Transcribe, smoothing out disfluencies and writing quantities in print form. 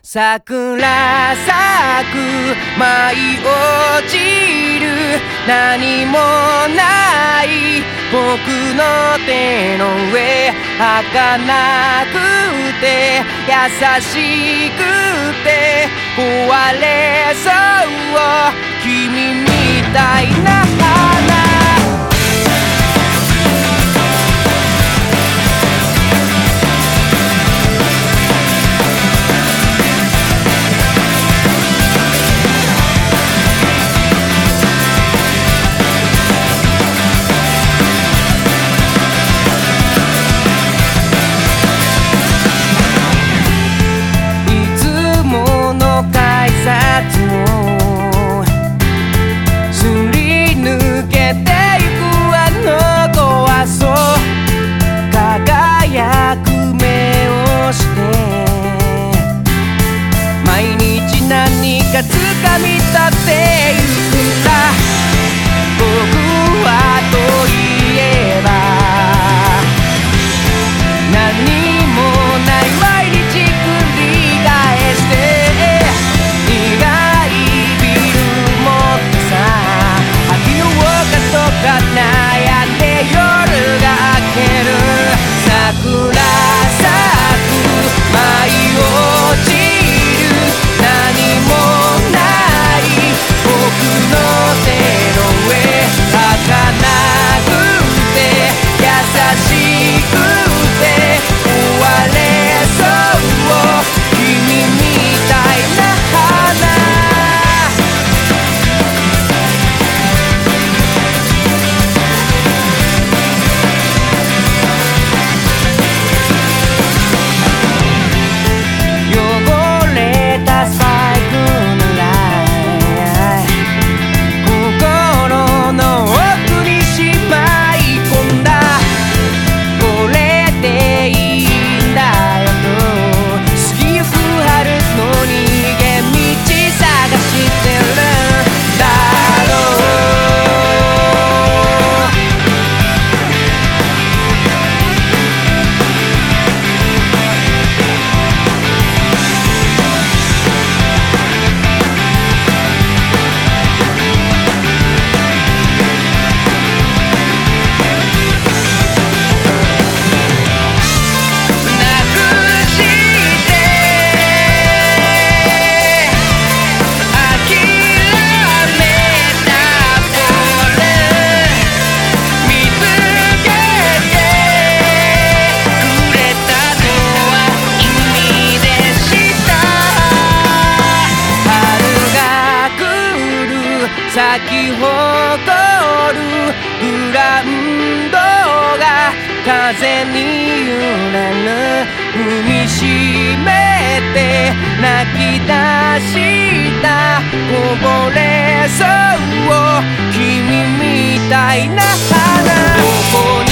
桜咲く舞い落ちる何もない僕の手の上儚くて優しくて壊れそう君みたいな花つかみ立ってゆくんだ僕はといえば何もない毎日繰り返して苦いビール持ってさ秋の丘とか悩んで夜が明ける桜咲く舞い落ちる何も僕の手の上儚くて優しくて壊れそう君みたいな花汚れたスパイクのライ心の奥にしまい込んだこれでいいんだよと過ぎゆく春の逃げ道探してるんだろう咲き誇るグラウンドが風に揺れる踏みしめて泣き出したこぼれそう君みたいな花どこに